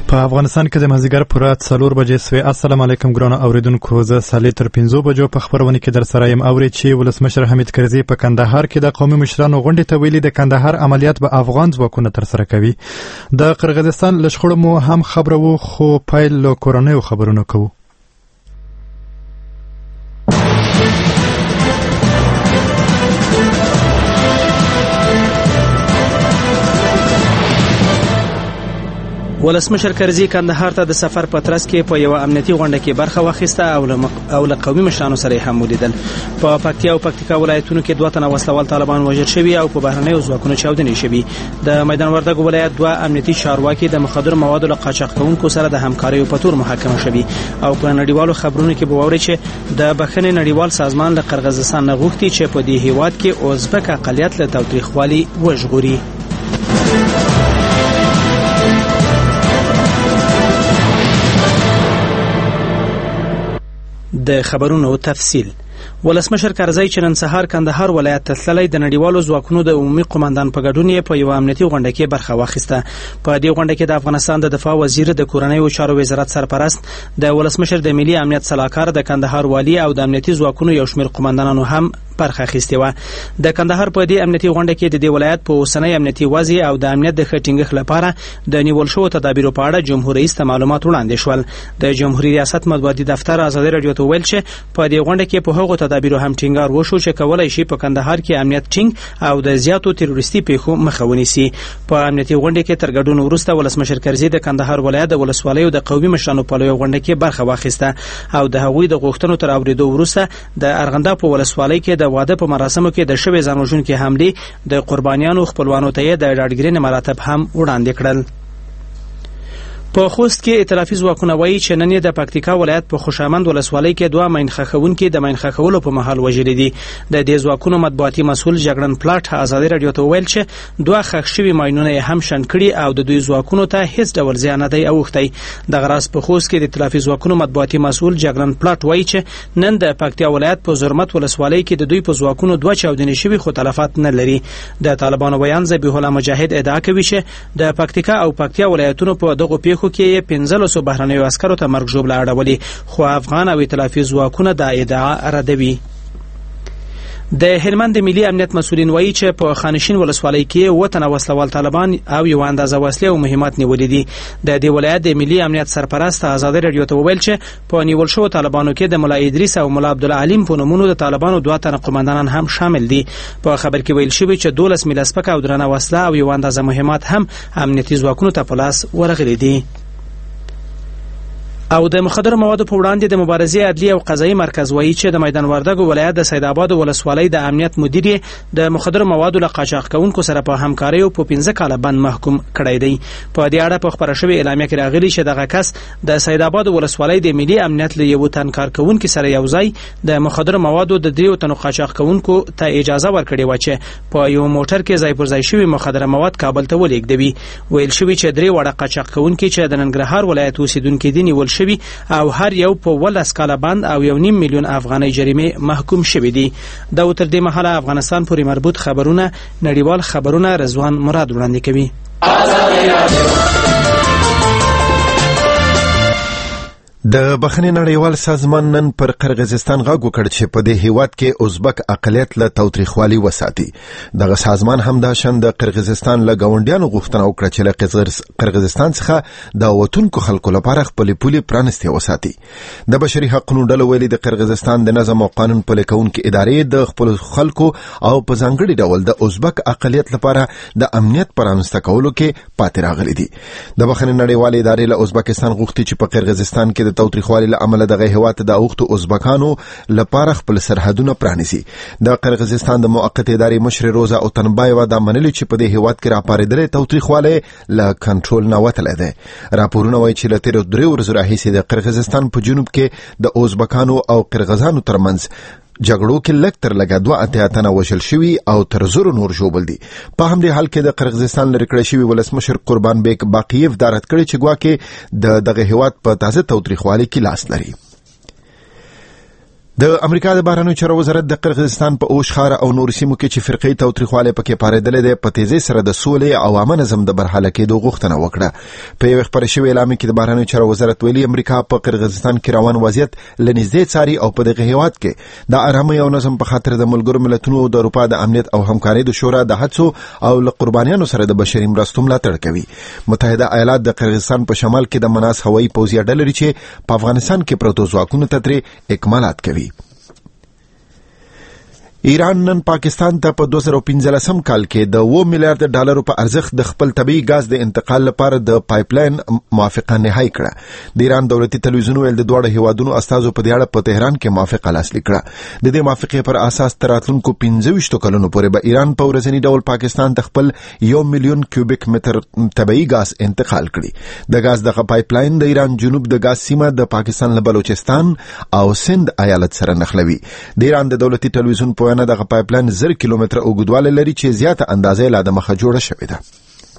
په افغانستان کې د مازدیګر پوره 4 بجې سوې. السلام علیکم ګرانو اوریدونکو، زه سالي تر 5 بجو په خبرونه کې در سره یم. اوري چې ولسمشر حمید کرزي په کندهار کې د قومي مشرانو غونډې ته ویلي د کندهار عملیات به افغان ځواکونه تر سره کوي. د قرغیزستان لشخړو مو هم خبرو، خو پایل له کورنیو خبرونو کوو. ولسمشر کرزي کندهار ته د سفر په ترڅ کې په یو امنیتي غونډه کې برخه واخیسته او له قومي مشرانو سره هم ولیدل. په پکتیا او پکتیکا ولایتونو کې 2 تنه وسلوال طالبان وژل شوي او په بهرنیو ځواکونو چاودنې شوي. د میدان وردګ ولایت 2 امنیتي چارواکي د مخدر موادو له قاچاق کوونکو سره د همکارۍ په تور محاکمه شوي. او په نړیوالو خبرونو کې به ووري چې د بخښنې نړیوال سازمان له قرغیزستان نه غوښتي چې په دې هیواد کې ازبک اقلیت له تاوتریخوالي وژغوري. د خبرونو تفصیل. ولسمشر کرزي چې نن سهار کندهار ولایت ته تللی د نړیوالو ځواکونو د عمومي قوماندان په ګډون په یو امنیتي غونډه کې برخه واخیسته. په دې غونډه کې د افغانستان د دفاع وزیر، د کورنیو چارو وزارت سرپرست، د ولسمشر د ملي امنیت صلاحکار، د کندهار والی او د امنیتي ځواکونو یو شمېر قوماندانانو هم برخه اخیستې وه. د کندهار په دې امنیتي غونډه کې د دې ولایت په اوسنۍ امنیتي وضع او د امنیت د ښه ټینګښت لپاره د نیول شوو تدابیرو په اړه جمهور رئیس ته معلومات وړاندې شول. د جمهوریت ریاست مطبوعاتي دفتر ازادي راډیو ته ویل چې په دې غونډه کې په هغو تدابیرو هم ټینګار وشو چې کولای شي په کندهار کې امنیت ټینګ او د زیاتو تروریستي پیښو مخه ونیسي. په امنیتي غونډه کې تر ګډون وروسته ولسمشر کرزي د کندهار ولایت د ولسوالیو د قومي مشرانو په لوی غونډه کې برخه واخیسته او د هغوی د غوښتنو تر اوریدو وروسته د ارغنده په ولسوالۍ کې د واده په مراسمو کې د شوې ځانوژونکي حملې د قربانیانو خپلوانو ته د ډاډګرۍ مراتب هم وړاندې کړل. په خوست کې ائتلافي ځواکونه وایي چې نن د پکتیکا ولایت په خوشامند ولسوالۍ کې 2 ماینخښونکي د ماینخښولو په مهال وژل دي. د دې ځواکونو مطبوعاتي مسؤل جګړن پلاټ ازادي راډیو ته ویل چې 2 ښخ شوي ماینونه هم شنډ کړي او د دوی ځواکونو ته هیڅ ډول زیان نه دی اوښتی. دغه راز په خوست کې د ائتلافي ځواکونو مطبوعاتي مسؤل جګړن پلاټ وایي چې نن د پکتیا ولایت په زرمت ولسوالۍ کې د دوی په ځواکونو 2 چاودنې شوي خو تلفات نه لري. د طالبانو بیان ذبیح الله مجاهد ادعا کوي چې د پکتیکا او پکتیا ولایتونو په دغه پیښو کې 15 بهرنیو عسکرو ته مرګ ژوبله اړولې، خو افغان او ائتلافي ځواکونه دا ادعا ردوي. د هلمند ملي امنیت مسؤلین وایي چې په خانشین ولسوالۍ کې 2 تنه وسلوال طالبان او یو اندازه وسلې او مهمات نیولې دي. د دې ولایت د ملي امنیت سرپرست ازادي راډیو ته ویل چې په نیول شو طالبانو کې د مولا ادریس او مولا عبدالعلیم په نومونو د طالبانو 2 تنه قوماندانان هم شامل دي. په خبر کې ویل شوی چې 12 میله سپکه او درنه وسله او یو اندازه مهمات هم امنیتي ځواکونو ته په لاس ورغلي دي. او د مخدر موادو په وړاندې د مبارزې عدلي او قضایي مرکز وایي چې د میدان وردګ ولایت د سید آباد ولسوالۍ د امنیت مدیر د مخدر موادو له قاچاق کوونکو سره په همکارۍ په 15 کاله بند محکوم کړی دی. په دې اړه په خبره شوې اعلامیه کې راغلي چې دغه کس د سید آباد ولسوالۍ د ملي امنیت له یو تن کارکونکو سره یوځای د مخدر موادو د 3 تنو قاچاق کوونکو ته اجازه ورکړې و چې په یو موټر کې ځای پر ځای شوي مخدر مواد کابل ته ولېږدوي. ویل شوی چې 3 وړه قاچاق کوونکو چې د ننګرهار ولایت اوسیدونکو دي نیول شوی او هر یو په 10 کاله بند او 1.5 میلیون افغانۍ جریمه محکوم شوی دي. دا تر دې مهاله افغانستان پورې مربوط خبرونه نړیوال خبرونه رضوان مراد وړاندې کوي. د بخښنې نړیوال سازمان نن پر قرغیزستان غږ وکړ چې په دې هیواد کې ازبک اقلیت له تاوتریخوالي وساتي. دغه سازمان هم د شند قرغیزستان له ګاونډیانو غوښتنه وکړه چې له قرغیزستان څخه د وطنکو خلکو لپاره خپل پولي پرانستي وساتي. د بشري حقوقو ډلو ویلي د قرغیزستان د نظم او قانون پلي کوونکو ادارې د خپل خلکو او په ځانګړي ډول د ازبک اقلیت لپاره د امنیت پرانسته کولو کې پاتې راغلي دي. د بخښنې نړیوال ادارې له ازبکستان غوښتي چې په قرغیزستان کې د تاوتریخوالي له امله دغه هیواد د اوښتو ازبکانو لپاره خپل سرحدونه پرانیزي. د قرغیزستان د موقت ادارې مشر روزا اوتنبایوا دا منلي چې په دې هیواد کې راپارېدلې تاوتریخوالي له کنټرول نه وتلی دی. راپورونه وایي چې له تیرو 3 ورځو راهیسې د قرغیزستان په جنوب کې د ازبکانو او قرغیزانو ترمنځ جګړو کې لږ تر لږه 2 اتیا وژل شوي او تر زرو نور ژوبل دي. په همدې حال کې د قرغیزستان لرې کړی شوي ولسمشر قربان بیک باقییف دا رد کړی چې ګواکې د دغه هیواد په تازه تاوتریخوالي کې لاس لري. د امریکا د بهرنیو چارو وزارت د قرغیزستان په اوشخار او نور سیمو کې چې فرقې تاوتریخوالی پکې پارېدلې ده په تیزی سره د سولې او امن نظم د برحاله کېدو غوښتنه وکړه. په یو خبر شوی اعلان کې د بهرنیو چارو وزارت ویلي امریکا په قرغیزستان کې روان وضعیت لنږدې څاري او په دغه هیواد کې د آرامۍ او نظم په خاطر د ملګرو ملتونو د اروپا د امنیت او همکارۍ د شورا د هڅو او له قربانیانو سره د بشري مرستو ملاتړ کوي. متحده ایالات د قرغیزستان په شمال کې د مناس هوایي پوځي اډه لري چې په افغانستان کې پروتو ځواکونو ته ترې اکمالات کوي. ایران نن پاکستان ته په 2015 کال کې د 1 میلیارډ ډالرو په ارزښت د خپل طبيعي غاز د انتقال لپاره د پایپلاین موافقه نهایی کړه. د ایران دولتي تلویزیون ویل د دوه هیوادونو استازو په دې اړه په تهران کې موافقه لاسلیک کړه. د دې موافقې پر اساس تر راتلونکو 25 کلونو پورې به ایران په ورځنی ډول پاکستان ته خپل 1 میلیون کیوبیک متر طبيعي غاز انتقال کړي. د غاز دغه پایپلاین د ایران جنوب د غاز سیمه د پاکستان له بلوچستان او سند ایالت سره نښلوي. د ایران د دولتي تلویزیون په وینا دغه پایپلاین 1000 کیلومتره اوږدوالی لري چې زیاته اندازه لا د مخه جوړه شوې ده.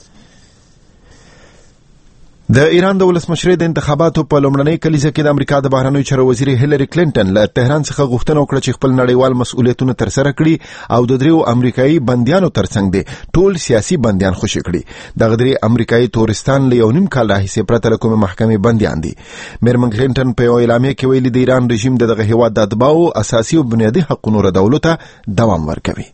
د ایران د ولسمشرۍ د انتخاباتو په لومړنۍ کلیزه کې د امریکا د بهرنیو چارو وزیر هیلری کلینټن له تهران څخه غوښتنه وکړه چې خپل نړیوال مسؤلیتونه ترسره کړي او د دریو امریکایي بندیانو ترڅنګ دي ټول سیاسي بندیان خوشي کړي. دغه درې امریکایي تورستان له 1.5 کال راهیسې پرته له کومې محکمې بندیان دي. میرمن کلینټن په یو اعلامیه کې ویلي د ایران رژیم دغه هیواد د اتباعو اساسي او بنیادي حقوقو ردولو ته دوام ورکوي.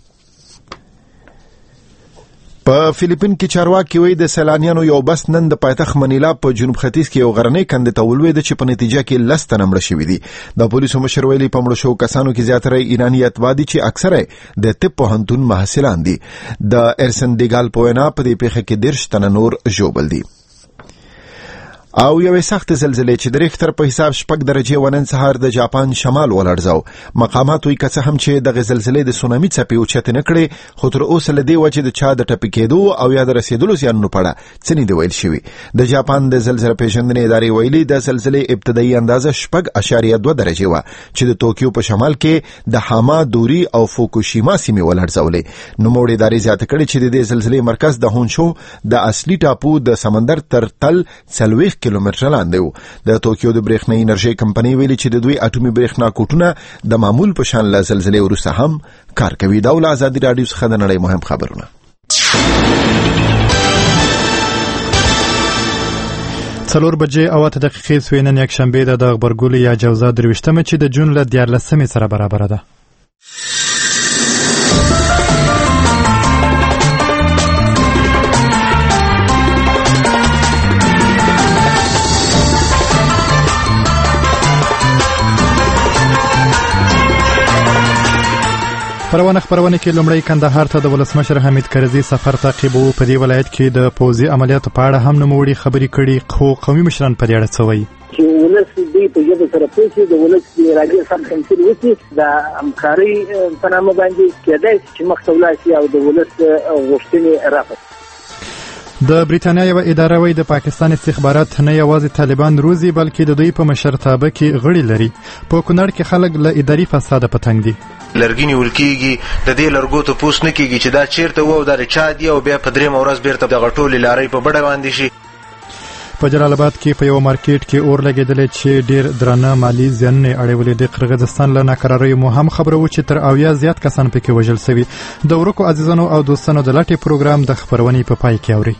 په فلیپین کې چارواکي وایي د سیلانیانو یو بس نن د پایتخت منیلا په جنوب ختیځ کې یو غرنۍ کندې ته ولوېده چې په نتیجه کې 10 تنه مړه شوي دي. د پولیسو مشر ویلي په مړو شوو کسانو کې زیاتره ایراني اتباع دي چې اکثره د طب پوهنتون محصلان دي. د ارسن دیګال په وینا په دې پیښه کې 10 تنه نور ژوبل دي. او یو سخت زلزلې چې د ریختر په حساب 6 درجه ونن سهار د جاپان شمال ولړزاو. مقامات وایي که څه هم چې د زلزلې د سونامي څپې اوچتې نه کړې خو تر اوسه له دې وجې د چا د ټپي کېدو او یا د رسېدلو زیانونو په اړه څه نه دي ویل شوي. د جاپان د زلزلې پیژندنې ادارې ویلي د زلزلې ابتدایي اندازه 6.2 درجه وه چې د توکیو په شمال کې د هاما دوري او فوکوشیما سیمې ولړزولې. نوموړې ادارې زیاته کړې چې د دې زلزلې مرکز د هونشو د اصلي ټاپو د سمندر تر تل 40 کیلومتره لاندې و. د توکیو د برېښنايي انرژۍ کمپنۍ ویلي چې د دوی اټومي برېښنا کوټونه د معمول په شان له زلزلې وروسته هم کار کوي. دا ول ازادي رادیو څخه د نړۍ مهم خبرونه. څلور بجې او 8 دقیقې سوې نن یکشنبه د غبرګولي یا جوزا 23 چې د جون له 14 سره برابر ده. خبرونه کې لومړی کندهار ته د ولسمشر حمید کرزي سفر تعقیب وو. په دې ولایت کې د پوځي عملیاتو په اړه هم نوموړي خبرې کړي خو قومي مشران په دې اړه څه وایي. چې ولس دې په یوه سره پوښي د ولس د ارادې سم تمثيل وکړي د همکارۍ په نامه باندې کېدای چې مخته ولاړ شي او د ولس غوښتنې رافض. د بریتانیا یو اداره وایي د پاکستان استخبارات نه یوازې طالبان روزي بلکې د دوی په مشرتابه کې غړي لري. په کونړ کې خلک له اداري فساد په تنګ دي. لرګي نیول کېږي د دې لرګو ته پوس نه کېږي چې دا چیرته و او دا چا دی او بیا په درېیمه ورځ بیرته دغه ټولې لارۍ په بډه باندې شي. په جلال آباد کې په یو مارکیټ کې اور لګېدلی چې ډېر درانه مالي زیانونه یې اړولي. د قرغیزستان له ناکراریو مو هم خبره وه چې تر 80 زیات کسان پکې وژل سوي. د ورکو عزیزانو او دوستانو د لټې پروګرام د خپرونې په پای کې اوري.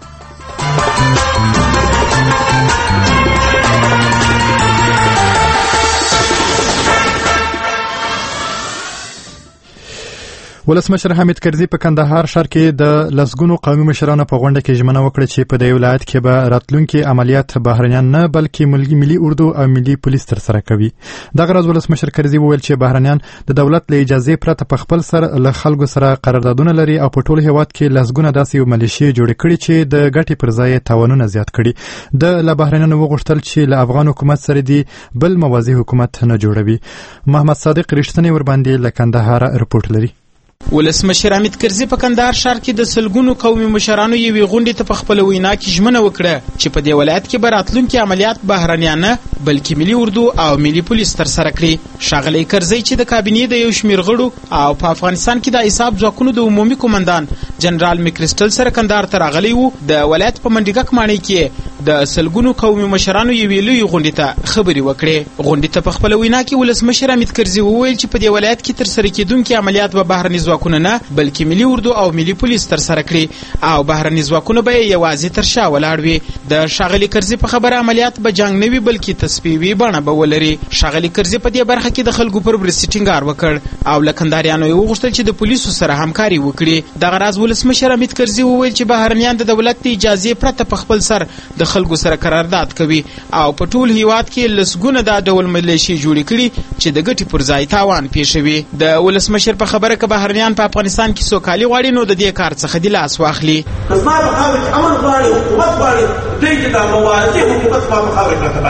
ولسمشر حمید کرزي په کندهار ښار کې د لسګونو قومي مشرانو په غونډه کې ژمنه وکړه چې په دې ولایت کې به راتلونکي عملیات بهرنیان نه بلکې ملي اردو او ملي پولیس ترسره کوي. دغه ورځ ولسمشر کرزي وویل چې بهرنیان د دولت له اجازې پرته په خپل سر له خلکو سره قراردادونه لري او په ټول هیواد کې لسګونه داسې ملیشې جوړې کړي چې د ګټې پر ځای تاوانونه زیات کړي. د له بهرنیانو وغوښتل چې له افغان حکومت سره دی بل موازی حکومت نه جوړوي. محمد صادق رښتینی ور باندې له کندهار رپورټ لري. ولسمشر حمید کرزي په کندهار ښار کې د سلګونو قومي مشرانو یوې غونډې ته په خپل وینا کې ژمنه وکړه چې په دې ولایت کې به راتلونکي عملیات بهرنیان نه بلکې ملي اردو او ملي پولیس ترسره کړي. ښاغلی کرزي چې د کابینې د یو شمېر غړو او په افغانستان کې د حساب ځواکونو د عمومي قومندان جنرال میکریسټل سره کندهار ته راغلی و د ولایت په منډیګک ماڼۍ کې د سلګونو قومي مشرانو یوې لویې غونډې ته خبرې وکړې. غونډې ته په خپله وینا کې ولسمشر حمید کرزي وویل چې په دې ولایت کې ترسره کېدونکي عملیات به بهرني ځواکونه نه بلکې ملي اردو او ملي پولیس ترسره کړي او بهرني ځواکونه به یوازې تر شا ولاړ وي. د ښاغلي کرزي په خبره عملیات به جنګ نه وي بلکې تصفیوي بڼه به ولري. ښاغلي کرزي په دې برخه کې د خلکو پر مرستې ټینګار وکړ او له کندهاریانو یې وغوښتل چې د پولیسو سره همکاري وکړي. دغه راز ولسمشر حمید کرزي وویل چې بهرنیان د دولت د اجازې پرته په خپل سر د خلکو سره قرارداد کوي او په ټول هیواد کې لسګونه دا ډول ملیشې جوړې کړي چې د ګټې پر ځای تاوان پېښوي. د ولسمشر په خبره که بهرنیان په افغانستان کې سوکالي غواړي نو د دې کار څخه د لاس واخلي. زما په خاوره کې امن غواړي، حکومت غواړي، دوی چې دا موازي حکومت په خاوره کې راځي.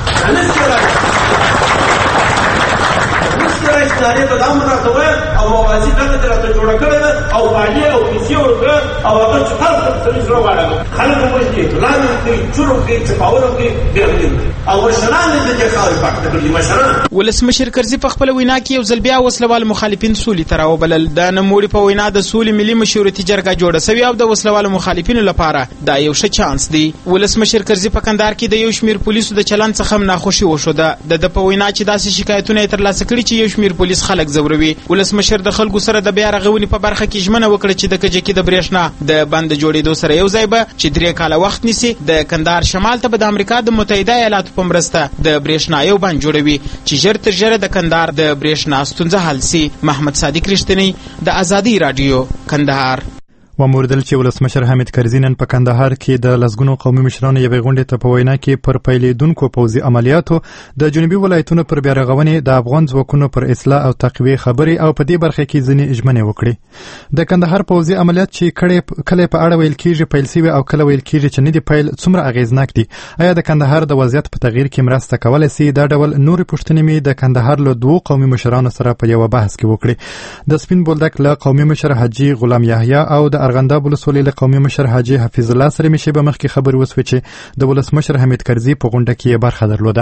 ادارې ته دا امر راته وایي او موازي دغه ته راته جوړه کړې ده او پالي او پیسې ورکړه او هغه چې هر څه سره زړه واړه خلک هم وایي اعتراض کوي، چور کوي، چپاول کوي، بیرته او مشران دې چې خاورې پاک کړي مشران. ولسمشر کرزي په خپله وینا کې یو ځل بیا وسلوال مخالفین سولې ته راوبلل. د نوموړي په وینا د سولې ملي مشورتي جرګه جوړه سوې او د وسلوالو مخالفینو لپاره دا یو ښه چانس دی. ولسمشر کرزي په کندهار کې د یو شمېر پولیسو د چلند څخه هم ناخوښي وښوده. د په وینا چې داسې شکایتونه یې ترلاسه کړي چې یو شمېر پولیس خلک ځوروي. ولسمشر د خلکو سره د بیا رغونې په برخه کې ژمنه وکړه چې د کجکي د برېښنا د بند جوړېدو سره یو ځای به چې 3 کاله وخت نیسي د کندهار شمال ته به د امریکا د متحده ایالاتو په مرسته د برېښنا یو بند جوړوي چې ژر تر ژره د کندهار د برېښنا ستونزه حل سي. محمد صادق رښتینی د آزادۍ راډیو کندهار. وموردل چې ولسمشر حمید کرزي نن په کندهار کې د لسګونو قومي مشرانو یوې غونډې ته په وینا کې پر پیلېدونکو پوځي عملیاتو د جنوبي ولایتونو پر بیا رغونې د افغان ځواکونو پر اصلاح او تقویې خبرې او په دې برخه کې ځینې ژمنې وکړې. د کندهار پوځي عملیات چې کله په اړه ویل کېږي پیل شوي او کله ویل کېږي چې نه دي پیل څومره اغېزناک دي؟ آیا د کندهار د وضعیت په تغییر کې مرسته کولی سي؟ دا ډول نورې پوښتنې مې د کندهار له 2 قومي مشرانو سره په یوه بحث کې وکړې. د سپین بولدک له قومي مشر حاجي غلام یحیی او د ارغنداب ولسوالۍ له قومي مشر حاجي حفیظ الله سره مې شیبه مخکې خبرې وسوې چې د ولسمشر حمید کرزي په غونډه کې برخه درلوده.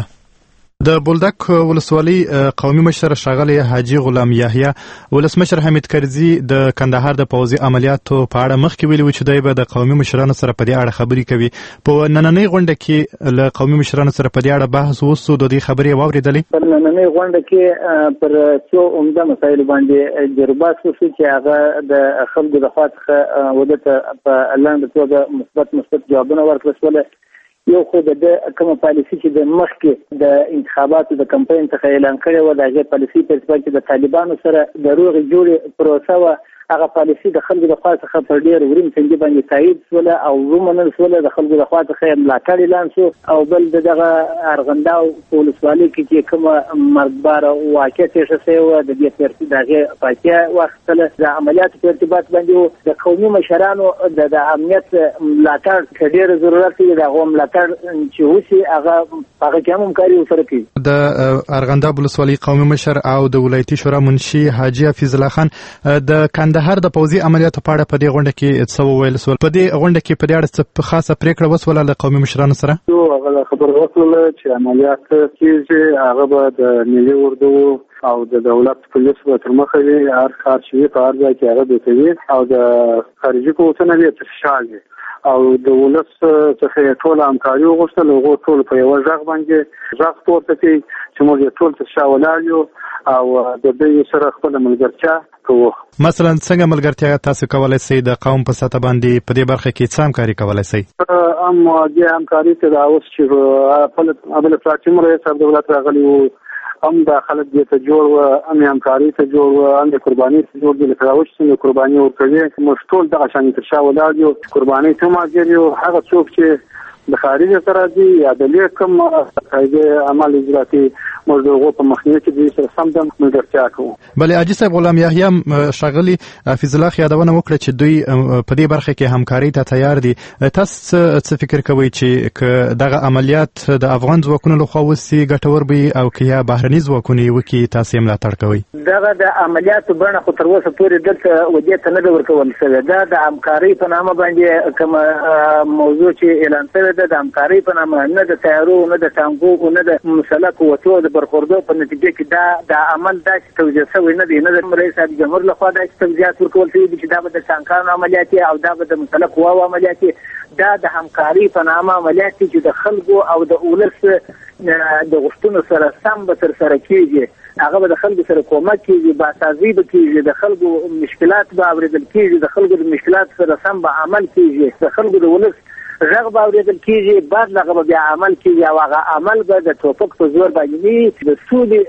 د بولدک ولسوالۍ قومي مشر ښاغلی حاجي غلام یحیی ولسمشر حمید کرزي د کندهار د پوځي عملیاتو په اړه مخکې ویلي و چې دوی به د قومي مشرانو سره په دې اړه خبرې کوي. په نننۍ غونډه کې له قومي مشرانو سره په دې اړه بحث وسو. د دې خبرې واورېدلې؟ په نننۍ غونډه کې پر څو عمده مسایلو باندې جربات وشو چې هغه د خلکو د خوا څخه ودته په لاندې توګه مثبت جوابونه ورکړل شول. یو خو د کومه پالیسي چې د مخکې د انتخاباتو د کمپاین څخه اعلان کړې وه د هغې پالیسي په ارتباط کې د طالبانو سره د روغې جوړې پروسه وه. هغه پالیسي د خلکو د خوا څخه په ډېر ورین تندي باندې تایید شوله او ومنل شوله. د خلکو د خوا څخه یې ملاتړ اعلان شو او بل د دغه ارغنداو په ولسوالۍ کې چې کومه مرګباره واقعه تېښه شوې وه د دې د هغې فاتحه واخیستله. د عملیاتو په ارتباط باندې د قومي مشرانو د امنیت ملاتړ که ډېر ضرورت دی د هغو ملاتړ چې وشي هغه کې هم همکاري ورسره کوي. د ارغنداب ولسوالۍ قومي مشر او د ولایتي شورا منشي حاجي حفیظ الله خان د کندهار د پوځي عملیاتو په اړه په دې غونډه کې څه وویل سول؟ په دې غونډه کې په دې اړه څه خاصه پریکړه وسوله له قومي مشرانو سره؟ هغه خبر وکړه چې عملیات کېږي هغه به د ملي اردو او د دولت پولیس به تر مخه وي. هر کار چې وي په هر ځای کې هغه به کوي او د خارجي قوتونه به تر شا وي او د ولس څخه ټول همکاري وغوښتل. هغو ټول په یوه غږ باندې غږ پورته کوي چې موږ ټول تر شا ولاړ یو او د دوی سره خپله ملګرتیا کوو. مثلا څنګه ملګرتیا تاسو کولی سئ د قوم په سطح باندې په دې برخه کې څه همکاري کولی سئ؟ دې همکاري ته دا اوس چې ابل پراټیم رئیس عبدالدولت راغلی و هم دا خلک دې ته جوړ و هم همکاري ته جوړ و هم د قرباني ته جوړ دي. لکه راوش څنګه قرباني ورکوي موږ ټول دغه شانې تر شا ولاړ یو. قرباني ته هم حاضر یو. هغه څوک چې د خارج سره دي یا د لیک کوم قاعده عمل اجراتي موږ د هغو په مخنیوي کې دوی سره سم ډول ملګرتیا کوو. بلې حاجي صاحب غلام یحیی ښاغلي حفیظ الله یادونه وکړه چې دوی په دې برخه کې همکاري ته تیار دي. تاسو څه فکر کوئ چې که دغه عملیات د افغان ځواکونو لخوا وسي ګټور به او که یا بهرني ځواکونه یې وکړي تاسو یې ملاتړ کوئ؟ دغه د عملیاتو بڼه خو تر اوسه پورې دلته ودې ته نه ده ورکول شوې. دا د همکارۍ په نامه باندې کومه موضوع چې اعلان شوې ده د همکارۍ په نامه نه د تیارو نه د ټانکو نه د مسلح قوتو د برخوردو په نتیجه کې دا عمل دا چې توجیه شوی نه دی، نه د رئیس جمهور لخوا دا چې توضیحات ورکول شوي دي چې دا به د ټانکانو عملیات او دا به د مسلح قواو عملیات، دا د همکاري په نامه عملیات چې د خلکو او د ولس د غوښتنو سره سم به ترسره کېږي، هغه به د خلکو سره کومک کېږي، باسازي به کېږي، د خلکو مشکلات به اورېدل کېږي، د خلکو د مشکلات سره سم به عمل کېږي، د خلکو د ولس غږ به اورېدل کېږي، بعد هغه به بیا عمل کېږي او هغه عمل به د ټوپک په زور باندې وي، د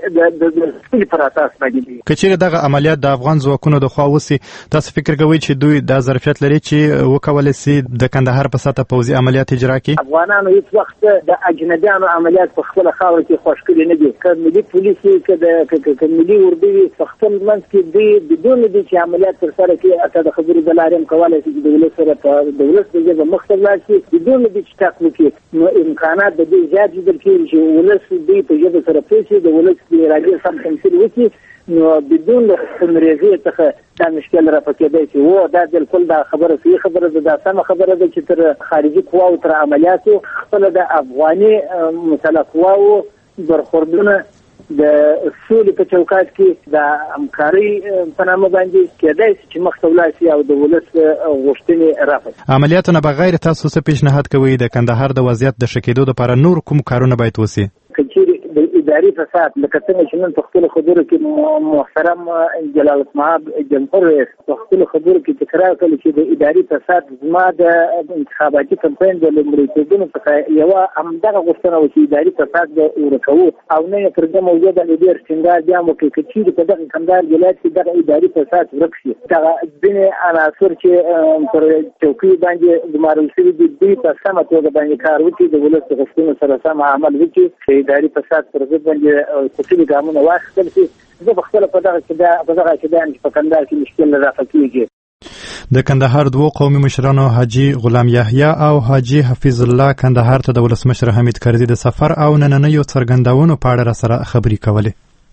سولې پر اساس باندې وي. که چېرې دغه عملیات د افغان ځواکونو د خوا وسي، تاسو فکر کوئ چې دوی دا ظرفیت لري چې وکولی سي د کندهار په سطحه پوځي عملیات اجرا کړي؟ افغانانو هېڅ وخت د اجنبیانو عملیات په خپله خاوره کې خوښ کړي نه دي، که ملي پولیس وي که ملي اردو وي، په خپل منځ کې دوی بدون دي چې عملیات ترسره کړي، حتی د خبرو د لارې هم کولی شي چې د ولس سره په د ولس په ژبه مخ ته ولاړ شي، بدون دي چې ټاک وکړي. نو امکانات د دې زیات لیدل کېږي چې ولس دوی په ژبه سره پوه شي، د ولس د ارادې سم تمثیل وکړي، نو بدون د انګریزي څخه دا مشکل رافع کېدی شي. و دا بالکل دا خبره صحیح خبره ده، دا سمه خبره ده چې تر خارجي قواو تر عملیاتو خپله د افغاني مسلح قواو برخوردونه د سولې په چوکاټ کې د همکارۍ په نامه باندې کېدای شي چې مخ ته ولاړ شي او د ولس غوښتنې رافع شي. عملیاتو نه بغیر تاسو څه پیشنهاد کوئ د کندهار د وضعیت د ښه کېدو لپاره نور کوم کارونه باید وسي؟ که چیرې د اداري فساد لکه څنګه چې نن په خپلو خبرو کې محترم جلال المآب جمهور رئیس په خپلو خبرو کې تکرار کړی چې د اداري فساد زما د انتخاباتي کمپاین د لومړیتوبونو څخه یوه همدغه غوښتنه وه چې اداري فساد به ورکوو، او نه یې پر دې موضوع باندې ډېر ټینګار بیا هم وکړي که چیرې په دغه کندهار ولایت کې دغه اداري فساد ورک شي، دغه ځینې عناصر چې پر چوکۍ باندې ګمارل شوي دي دوی په سمه توګه باندې کار وکړي، د ولس د غوښتنو سره سم عمل وکړي، چې اداري فساد پر ضد باندې خصوصي ګامونه واخیستل شي. زه په خپله په دغه عقیده یم چې په کندهار کې مشکل رافع کېږي. د کندهار دوو قومي مشرانو حاجي غلام یحیی او حاجي حفیظ الله کندهار ته د ولسمشر حمید کرزي د سفر او نننیو څرګندونو په اړه راسره خبرې کولې.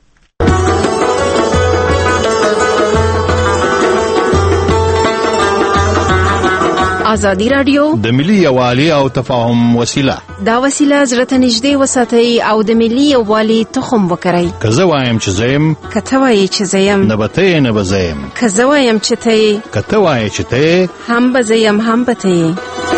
ازادي رادیو د ملي یووالي او تفاهم وسیله، دا وسیله زړه ته نږدې وساتئ او د ملي یووالي تخم وکرئ. که زه وایم چې زه یم، که ته وایې چې زه یم، نه به ته یې، نه به زه یم، که زه وایم چې ته یې، که ته وایې چې ته یې، هم به زه یم، هم به ته یې.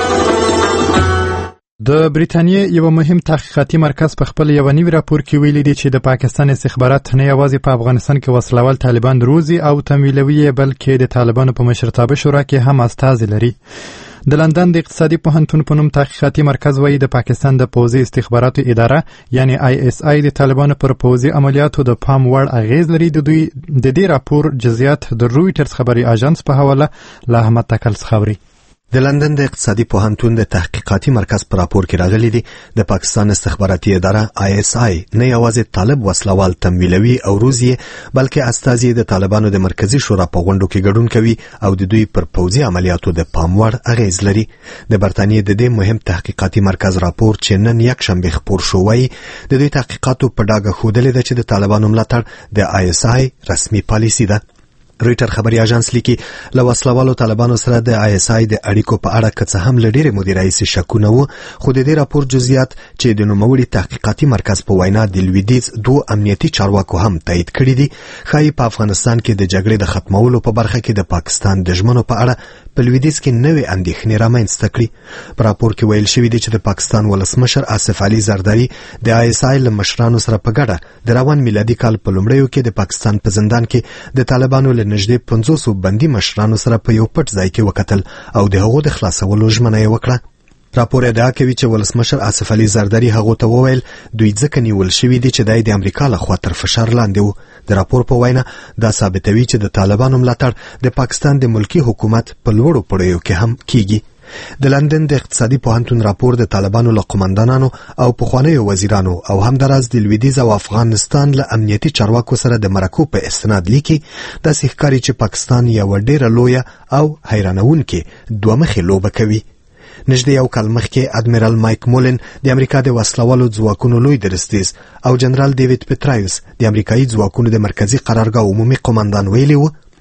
د بریتانیې یو مهم تحقیقاتي مرکز په خپل یو نوي راپور کې ویلي دی چې د پاکستان استخبارات نه یوازې په افغانستان کې وسلوال طالبان روزي او تمویلوي، بلکې د طالبانو په مشرتابه شورا کې هم استازي لري. د لندن د اقتصادي پوهنتون په نوم تحقیقاتي مرکز وایي د پاکستان د پوځي استخباراتو اداره یعنی ISI د طالبانو پر پوځي عملیاتو د پام وړ اغیز لري. د دې راپور جزئیات د رویټرز خبري اژانس په حواله له احمد تکل څخه اوري. د لندن د اقتصادي پوهنتون د تحقیقاتي مرکز پر راپور کې راغلي دي د پاکستان استخباراتي اداره ISI نه یوازې طالب وسلوال تمویلوي او روزي، بلکې استازي د طالبانو د مرکزی شورا په غونډو کې ګډون کوي او د دوی پر پوځي عملیاتو د پام وړ اغیز لري. د برتانیې د دې مهم تحقیقاتي مرکز راپور چې نن یکشنبه خپور شو وایي د دوی تحقیقاتو په ډاګه ښودلې ده چې د طالبانو ملاتړ د ISI رسمي پالیسي ده. رویټر خبري اژانس لیکي له وسلوالو طالبانو سره د ISI د اړیکو په اړه که څه هم له ډېرې مودې راهیسې شکونه وو، خو د دې راپور جزئیات چې د نوموړي تحقیقاتي مرکز په وینا د لویدیځ دوه امنیتي چارواکو هم تایید کړي دي، ښایي په افغانستان کې د جګړې د ختمولو په برخه کې د پاکستان د ژمنو په اړه په لویدیځ کې نوې اندېښنې رامنځته کړي. په راپور کې ویل شوي دي چې د پاکستان ولسمشر آصف علي زرداري د ISI له مشرانو سره په ګډه د روان میلادي کال په لومړیو کې د پاکستان په زندان کې د طالبانو له نږدې 500 بندي مشرانو سره په یو پټ ځای کې وکتل او د هغو د خلاصولو ژمنه یې وکړه. راپور ادعا کوي چې ولسمشر آصف علي زرداري هغو ته وویل دوی ځکه نیول شوي دي چې دای د امریکا لخوا تر فشار لاندې وو. د راپور په وینا دا ثابتوي چې د طالبانو ملاتړ د پاکستان د ملکی حکومت په لوړو پړیو کې هم کیږي. د لندن د اقتصادي پوهنتون راپور د طالبانو له قومندانانو او پخوانیو وزیرانو او همداراز د لویدیځ او افغانستان له امنیتي چارواکو سره د مرکو په استناد لیکي داسې ښکاري چې پاکستان یوه ډېره لویه او حیرانونکې دوه مخې لوبه کوي. نږدې یو کال مخکې ادمیرال مایک مولن د امریکا د وسلوالو ځواکونو لوی درستیز او جنرال ډیوډ پټرایوس د امریکایي ځواکونو د مرکزی قرارګاه عمومي قومندان ویلي وو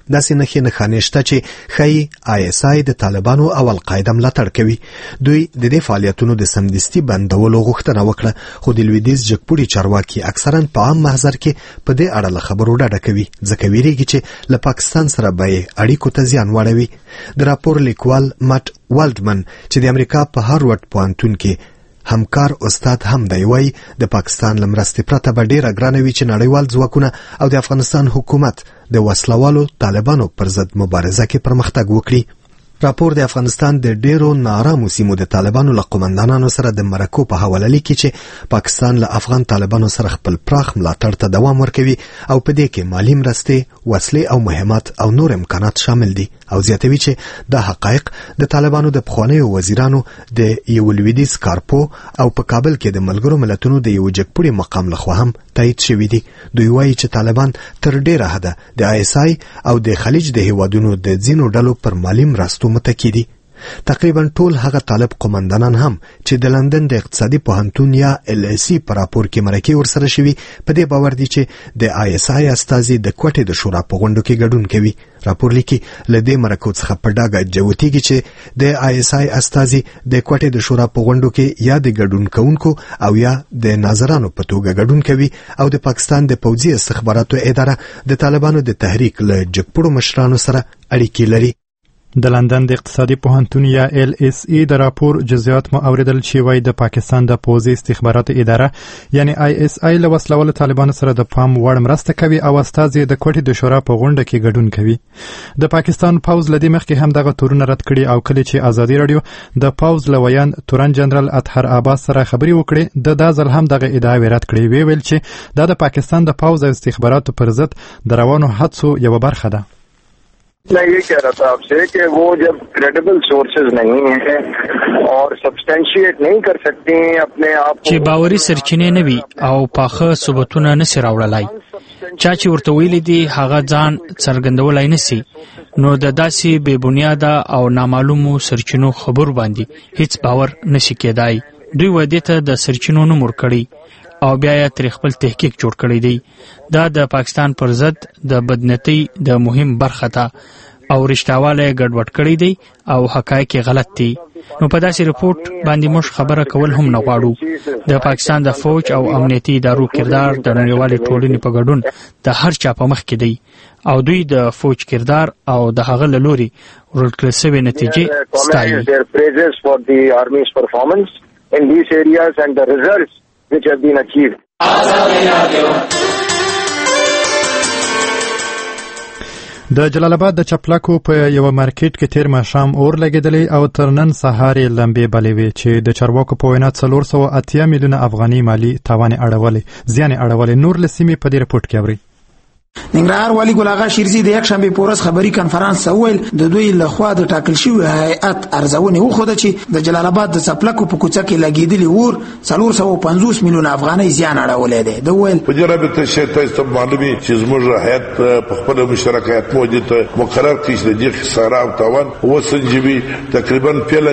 داسې نښې نښانې شته چې ښایي ISI د طالبانو او القاعده ملاتړ کوي. دوی د دې فعالیتونو د سمدستي بندولو غوښتنه وکړه، خو د لویدیځ جګپوړي چارواکي اکثرا په عام محضر کې په دې اړه له خبرو ډډه کوي، ځکه ویریږي چې له پاکستان سره به اړیکو ته زیان واړوي. د راپور لیکوال مات والډمن چې د امریکا په هاروارد پوهنتون کې همکار استاد هم دی، وایي د پاکستان له مرستې پرته به ډیره ګرانه وي چې نړیوال ځواکونه او د افغانستان حکومت د وسلوالو طالبانو پر ضد مبارزه کې پرمختګ وکړي. راپور د افغانستان د ډیرو نارامو سیمو د طالبانو له قومندانانو سره د مرکو په حواله لیکي چې پاکستان له افغان طالبانو سره خپل پراخ ملاتړ ته دوام ورکوي او په دې کې مالی مرستې، وسلې او مهمات او نور امکانات شامل دي، او زیاتوي چې دا حقایق د طالبانو د پخوانیو وزیرانو د یو لویدیځ کارپو او په کابل کې د ملګرو ملتونو د یو جګپوړي مقام لخوا هم تایید شوي دي. دوی وایي چې طالبان تر ډیره حده د ISI او د خلیج د هیوادونو د ځینو ډلو پر مالی مرستو متکی دي. تقریبا ټول هغه طالب قومندانان هم چې د لندن د اقتصادي پوهنتون یا LSE پر راپور کې مرکې ورسره شوي په دې باور دي چې د ISI استازي د کوټې د شورا په غونډو کې ګډون کوي. راپور لیکي له دې مرکو څخه په ډاګه جوتیږي چې د ISI استازي د کوټې د شورا په غونډو کې یا د ګډون کوونکو او یا د ناظرانو په توګه ګډون کوي او د پاکستان د پوځي استخباراتو اداره د طالبانو د تحریک له جګپوړو مشرانو سره اړیکې لري. د لندن د اقتصادي پوهنتون یا LSE د راپور جزئیات مو اوریدل چې وایي د پاکستان د پوځي استخباراتو اداره یعنی ISI له وسلوالو طالبانو سره د پام وړ مرسته کوي او استازي د کوټې د شورا په غونډه کې ګډون کوي. د پاکستان پوځ لدی مخکې هم دغه تورونه رد کړي او کله چې ازادي رادیو د پوځ لویان تورن جنرال اطهر عباس سره خبري وکړي د دازل هم دغه ادعا رد کړي، ویل چې دا د پاکستان د پوځ او استخباراتو پر ضد د روانو هڅو یو برخه ده. मैं ये कह रहा था आपसे कि वो जब क्रेडिबल सोर्सेज नहीं हैं और सब्सटेंशिएट नहीं कर सकते हैं अपने आप چې باوري سرچینې نه وي او پاخه ثبوتونه نشي راوړلای، چا چې ورته ویلي دي هغه ځان څرګندولای نشي، نو د داسې بې بنیاده او نامعلومو سرچینو خبر باندې هیڅ باور نشي کېدای. دوی ودې ته د سرچینو نوم ورکړي او بیا یې تر خپل تحقیق جوړ کړی دی. دا د پاکستان پر ضد د بدنیتۍ د مهم برخه ده او رښتیاوالی ګډوډ کړی دی او حقایق غلط دي. نو په داسې رپورټ باندې موږ خبره کول هم نه غواړو. د پاکستان د فوج او امنیتي ادارو کردار د نړیوالې ټولنې په ګډون د هر چا په مخ کې دی او دوی د فوج کردار او د هغه له لوري ورکړل شوې نتیجې ستایي. which have been achieved. د جلال آباد د چپلکو په یو مارکیټ کې تیر ماښام اور لګیدلی او تر نن سهار یې لمبې بلې وې چې د چارواکو په وینا 480 میلیونه افغاني مالی تاوان زیان اړولې. نور له سیمې په دې رپورټ کې اوري. ننګرهار والی ګل اغا شیرزي د یک شنبه پورس خبري کانفرنس ویل د دوی له خوا د ټاکل شوی هیئت ارزونه وخوده چې د جلال آباد د سپلکو په کوڅه کې لګیدلی ور 450 میلیون افغانۍ زیان اړولې ده. د ویل په جرابه ته شته معلومي چې زموږ هیئت په خپل مشترکات موجود مقرر کړي چې د خساره او تاوان وسنجبي تقریبا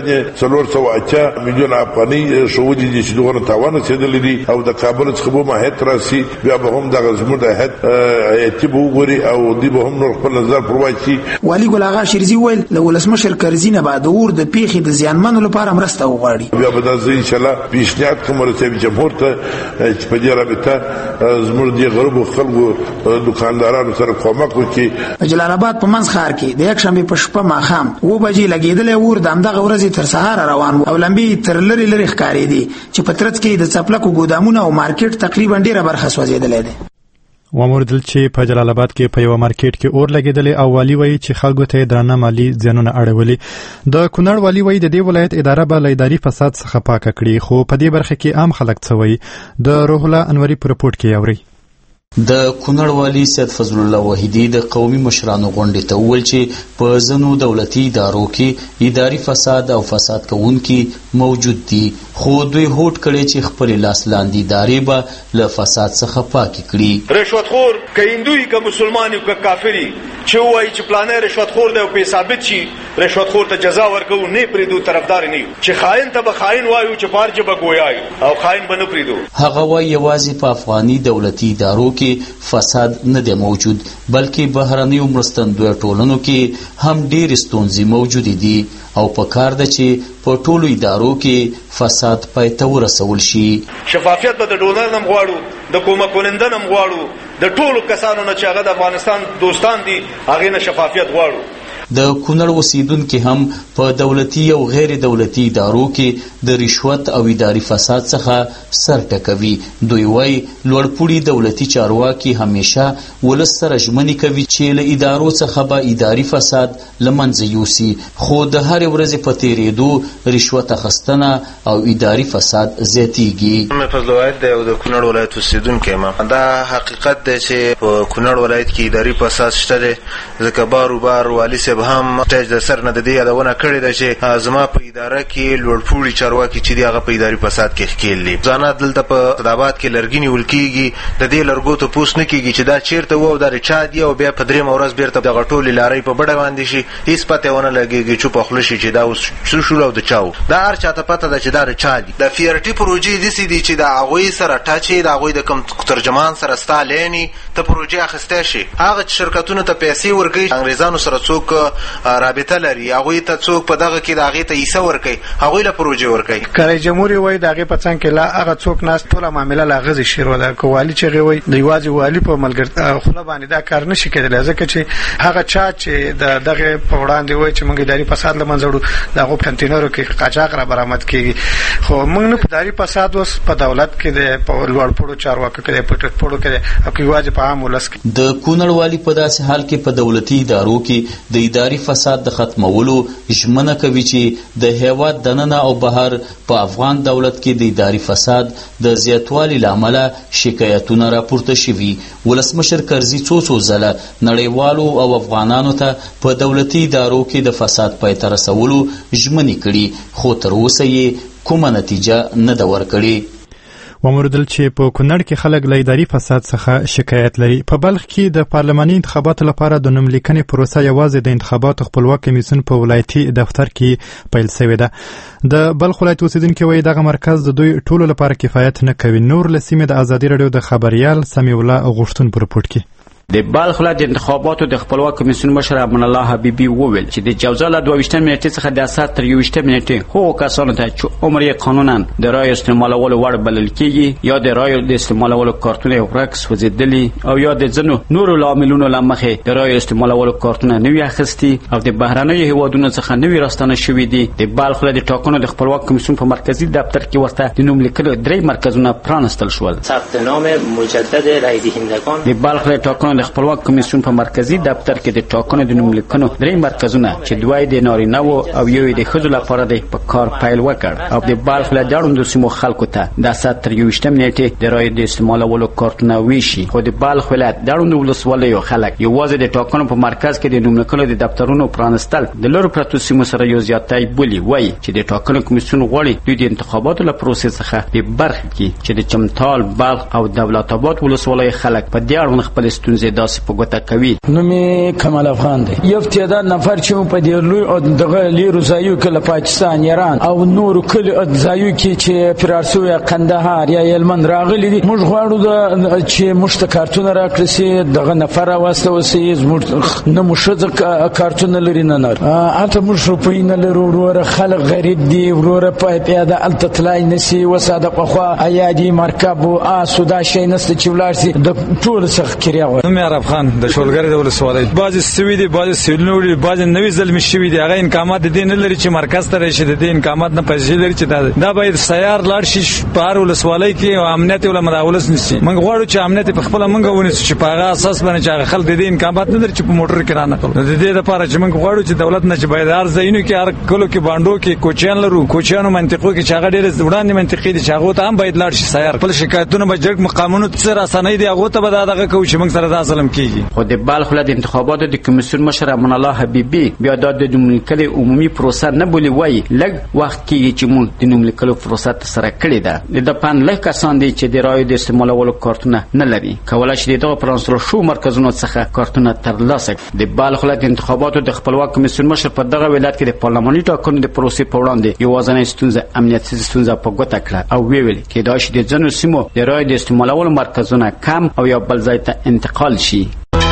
480 میلیون افغانۍ شو دي چې دغه تاوان رسیدلی دي او د کابل څخه به هیئت راسي بیا به هم د زموږ هیئت تبو غوري او دی به هم نور خپل نظر پروایي. والی ګل اغا شیرزي ویل له ولسمشر کرزینه بعد اور د پیخي د زیانمنو لپاره مرسته وغواړي. بیا به د ان شاء الله پیشنهاد کوم رسېب جمهور ته چې په دې رابطه زموږ د غرب خلکو دکاندارانو سره کومک وکړي. جلال آباد په منځ ښار کې د یک شنبه په شپه ماښام و بجې لګیدل اور د همدغه ورځې تر سهار روان او لمبي تر لري ښکارې دي چې په ترڅ کې د چپلکو ګودامونه او مارکیټ تقریبا ډیره برخه سوځیدلې ده. وموردل چې په جلال آباد کې په یو مارکیټ کې اور لګیدلی او والی وایي چې خلکو ته درانه مالی زیانونه اړولي. د کونړ والی وایي د دې ولایت اداره به له اداري فساد څخه پاکه کړي، خو په دې برخه کې عام خلک څه وایي د روح الله انوري په رپورټ کې اوري. د کونړ والی سید فضل الله وحیدی د قومي مشرانو غونډې ته وویل چې په ځینو دولتي ادارو کې اداري فساد او فساد کوونکي موجود دي، خو دوی هوډ کړي چې خپل لاس لاندې ادارې به له فساد څخه پاکې کړي. رشوتخور که هندوی که مسلمانی که کافری چې وایي چې پلانې رشوتخور دی او په ثابت شي رشوتخور ته جزا ورکوو نه پریدو، طرفدار نه یو چې خائن ته به خائن وایو چې پارجه به ګویایو او خائن به نه پریدو. هغه وایي یوازې په افغاني دولتي ادارو کې کې فساد نه دی موجود، بلکې بهرنیو مرستندویه ټولنو کې هم ډېرې ستونزې موجودې دي او پکار ده چې په ټولو ادارو کې فساد پای ته ورسول شي. شفافیت به د ډونر نم غواړو، د کومک کننده نم غواړو، د ټولو کسانو نه چې هغه د افغانستان دوستان دي هغې نه شفافیت غواړو. د کونړ اوسیدونکي هم په دولتي او غیر دولتي ادارو کې د رشوت او اداري فساد څخه سر ټکوي. دوی وایي لوړپوړي دولتي چارواکي همیشه ولس سره ژمنې کوي چې له ادارو څخه به اداري فساد له منځه یوسي، خو د هرې ورځې په تېرېدو رشوت اخیستنه او اداري فساد زیاتیږي. مې فضل وایي دی او د کونړ ولایت اوسیدونکی یم. دا حقیقت دی چې په کونړ ولایت کې اداري فساد شته دی، ځکه بار والي صاحب هم سټیج د سر نه د دې یادونه کړې ده چې زما په اداره کې لوړپوړي چارواکي چې دي هغه په اداري فساد کې ښکېل دي. ځانه دلته په سعدآباد کې لرګي نیول کېږي، د دې لرګو تپوس نه کېږي چې دا چېرته و او دا چا دي، او بیا په درېیمه ورځ بېرته دغه ټولې لارۍ په بډه باندې شي، هېڅ پته یې ونه لګېږي، چوپه خوله شي چې دا اوس څه شول او د چا و. دا هر چاته پته ده چې دا د چا دي. د فیرټي پروژې داسې دي چې د هغوی سره ټچ یې، د هغوی د کوم ترجمان سره ستا لیني ته پروژې اخیستی شي. هغه چې شرکتونو ته پیسې ورکوي، انګریزانو سره څوک رابطه لري، هغوی ته څوک په دغه کې د هغې ته حصه ورکوي، هغوی له پروژې ورکوي. که رئیس جمهور یې وایي د هغې په څنګ کې لا هغه څوک ناست، ټوله معامله له هغه ځای شروع ده. که والي چې هغې وایي د یوازې والي په خوله باندې دا کار نه شي کېدلی، ځکه چې هغه چا چې د دغې په وړاندې وایي چې موږ اداري فساد له منځه وړو، د هغو په کنټینرو کې قاچاق را برآمد کېږي. خو موږ نه په اداري فساد اوس په دولت کې دی، په لوړپوړو چارواکو کې دی، په ټیټپوړو کې دی، او که یوازې په عام ولس کې. د کونړ والي په داسې حال کې په دولتي ادارو کې د اداري فساد د ختمولو ژمنه کوي چې د هیواد دننه او بهر په افغان دولت کې د اداري فساد د زیاتوالي له امله شکایتونه راپورته شوي. ولسمشر کرزي څو ځله نړیوالو او افغانانو ته په دولتي ادارو کې د فساد پای ته رسولو ژمنې کړي، خو تر اوسه یې کومه نتیجه نه ده ورکړې. وموردل چې په کونړ کې خلک له اداري فساد څخه شکایت لري. په بلخ کې د پارلماني انتخاباتو لپاره د نوملیکنې پروسه یوازې د انتخاباتو خپلواک کمیسیون په ولایتي دفتر کې پیل شوې ده. د بلخ ولایت اوسیدونکي وایي دغه مرکز د دوی ټولو لپاره کفایت نه کوي. نور له سیمې د ازادي راډیو د خبریال سمیع الله غوښتون په رپورټ کې. د بلخ ولایت د انتخاباتو د خپلواک کمیسیون مشر امان الله حبیبي وویل چې د جوزا له 22 منټې څخه د اساس تر 21 منټې هغو کسانو ته چې عمر یې قانونا د رایې استعمالولو وړ بلل کېږي یا د رایې د استعمالولو کارتونه یې ورک سوځېدلي او یا د ځینو نورو لاملونو له مخې د رایې استعمالولو کارتونه نه وي اخیستي او د بهرنیو هیوادونو څخه نه وي راستانه شوي دي. د بلخ ولایت د ټاکنو د خپلواک کمیسیون په مرکزي دفتر کې ورته د نوملیکنو 3 مرکزونه پرانستل شول. ثبت نام مجدد رای دهندگان د بلخ ولایت ټاکنو د خپلواک کمیسیون په مرکزي دفتر کې د ټاکنو د نوملیکنو 3 مرکزونه چې دوی د نارینه او یو د ښځو لپاره د په کار پیل وکړ او د بلخ ولایت د اړوندو سیمو خلکو ته د اساس تر 21 منټې د رایې د استعمالولو کارتونه ویشي. خو د بلخ ولایت د اړوندو ولسوالیو خلک یوازې د ټاکنو په مرکز کې د نوملیکنو د دفترونو پرانستل د لرو پرتو سیمو سره یو زیاتای بولی وایي چې د ټاکنو کمیسیون غواړي دوی د انتخاباتو له پروسې څخه د برخه کې چې د چمتال، بلخ او دولت آباد ولسوالۍ خلک په دې اړوند خپل ستونزې داسې په ګوته کوي. نومي کمال افغان دی. یو تعداد نفر چې په دې لوی او دغه لیرو ځایو کې له پاکستان، ایران او نورو کلی ځایو کې چې فرارسو یا قندهار یا هلمند راغلي دي، موږ غواړو چې موږ ته کارتونه راکړي سي، دغه نفر راوسته وسي، زموږ نه موږ کارتونه لري نه نر البته موږ روپۍ نه لرو. وروره خلک غریب دي، وروره په پیاده الته تلای نشي، وساده پخوا ایادي مرکب او اسو دا شی نسته چې ولاړ سي د ټول څخه کړیا و. نومي عرب خان د شولګر د ولسوالۍ بعض سوي دي، بعض سیلنوري، بعض نوې ظلم شوي دي. هغه امکانات دي نه لري چې مرکز ته راشي، د دې امکانات نه پیسې لري چې دا باید سیار لاړ شي په هر ولسوالۍ کې او امنیت ولا مداولس نشي. موږ غواړو چې امنیت په خپل منګه ونیسو چې په هغه اساس باندې چې خلک د دې امکانات نه لري چې په موټر کې رانه کړو. د دې لپاره چې موږ غواړو چې دولت نه چې باید هر ځایونو کې هر کلو کې باندو کې کوچیان لرو، کوچیانو منطقو کې چې هغه ډېر وړاندې منطقې دي چې هغه ته هم باید لاړ شي سیار. خپل شکایتونه به جګ مقامونو سره اسانه دي، هغه ته به دغه کوي چې موږ سره دا ظلم کیږي. خو د بلخ ولایت انتخاباتو د کمیسیون مشر امان الله حبیبي بیا د نوملیکلې عمومي پروسه نه بولي، وایي لږ وخت کېږي چې موږ د نوملیکلو پروسه ترسره کړې ده. د پاند لږ کسان دي چې د رایو د استعمالولو کارتونه نه لري، کولی شي د دغه پرانستلو شوو مرکزونو څخه کارتونه ترلاسه کړي. د بلخ ولایت انتخاباتو د خپلواک کمیسیون مشر په دغه ولایت کې د پارلماني ټاکنو د پروسې په وړاندې یوازینۍ ستونزه امنیتي ستونزه په ګوته کړه او ویل کېدای شي د ځینو سیمو د رایو د استعمالولو مرکزونه کم او یا بل ځای ته انتقال شي.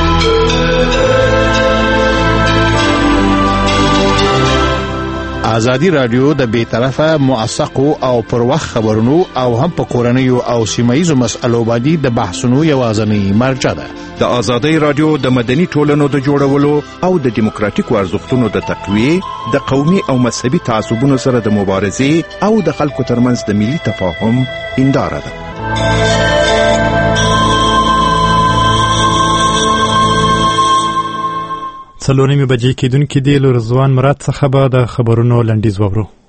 ازادي رادیو د بیطرفه موثقو او پر وخت خبرونو او هم په کورنیو او سیمایي مسألو باندې د بحثونو یوازینی مرجع ده. د ازادي رادیو د مدني ټولنو د جوړولو او د دیموکراتیکو ارزښتونو د تقویه، د قومي او مذهبي تعصبونو سره د مبارزې او د خلکو ترمنځ د ملي تفاهم هنداره ده. څلورنیمې بجې کېدونکې دي. له رضوان مراد څخه به د خبرونو لنډیز واورو.